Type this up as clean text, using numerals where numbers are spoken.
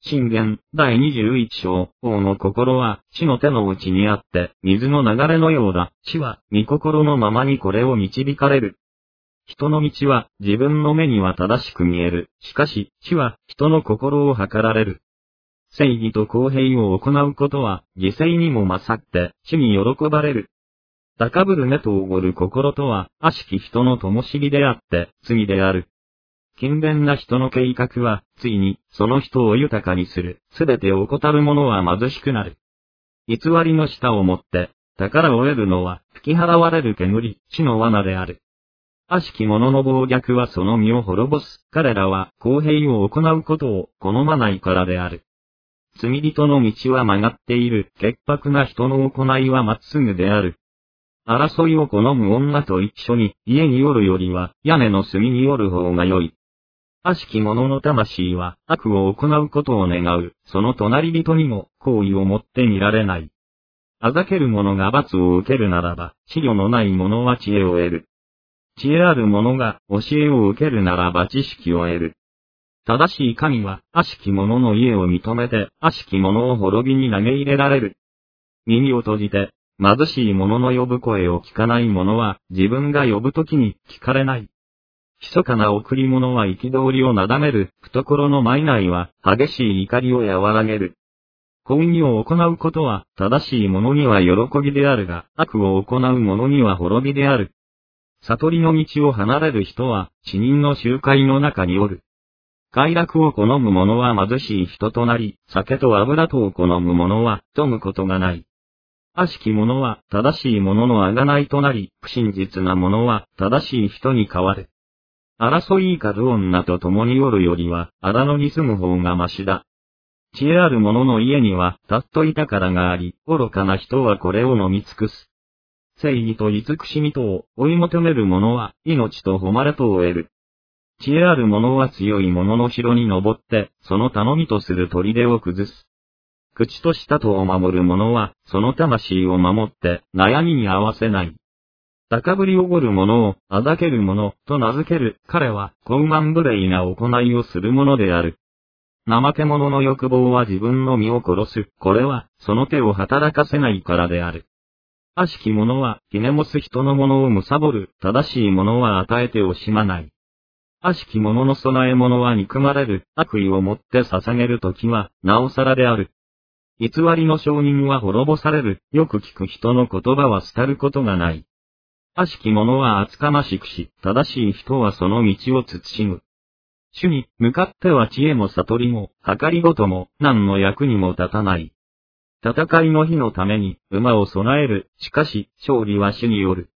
箴言第21章、王の心は地の手の内にあって、水の流れのようだ。地は、御心のままにこれを導かれる。人の道は、自分の目には正しく見える。しかし、地は、人の心を測られる。正義と公平を行うことは、犠牲にも勝って、主に喜ばれる。高ぶる目とおごる心とは、悪しき人の灯火であって、罪である。勤勉な人の計画は、ついに、その人を豊かにする。すべて怠る者は貧しくなる。偽りの舌をもって、宝を得るのは、吹き払われる煙、地の罠である。悪しき者の暴虐はその身を滅ぼす。彼らは、公平を行うことを好まないからである。罪人の道は曲がっている。潔白な人の行いはまっすぐである。争いを好む女と一緒に、家におるよりは、屋根の隅におる方が良い。悪しき者の魂は、悪を行うことを願う。その隣人にも、好意を持って見られない。あざける者が罰を受けるならば、知慮のない者は知恵を得る。知恵ある者が、教えを受けるならば知識を得る。正しい神は、悪しき者の家を認めて、悪しき者を滅びに投げ入れられる。耳を閉じて、貧しい者の呼ぶ声を聞かない者は、自分が呼ぶときに聞かれない。密かな贈り物は憤りをなだめる。懐の賂は、激しい怒りを和らげる。公義を行うことは、正しい者には喜びであるが、悪を行う者には滅びである。悟りの道を離れる人は、死人の集会の中におる。快楽を好む者は貧しい人となり、酒と油とを好む者は、富むことがない。悪しき者は、正しい者の贖いとなり、不真実な者は、正しい人に変わる。争いかる女と共におるよりは、荒野に住む方がましだ。知恵ある者の家には、たっとい宝があり、愚かな人はこれを飲み尽くす。正義と慈しみとを追い求める者は、命と誉れとを得る。知恵ある者は強い者の城に登って、その頼みとする砦を崩す。口と舌とを守る者は、その魂を守って、悩みに合わせない。高ぶりおごる者を、あざける者、と名付ける。彼は、傲慢無礼な行いをする者である。怠け者の欲望は自分の身を殺す。これは、その手を働かせないからである。悪しき者は、ひねもす人のものを貪る。正しい者は与えて惜しまない。悪しき者の供え物は憎まれる。悪意をもって捧げるときは、なおさらである。偽りの証人は滅ぼされる。よく聞く人の言葉は廃ることがない。悪しき者は厚かましくし、正しい人はその道を慎む。主に向かっては知恵も悟りも、計りごとも、何の役にも立たない。戦いの日のために、馬を備える。しかし、勝利は主による。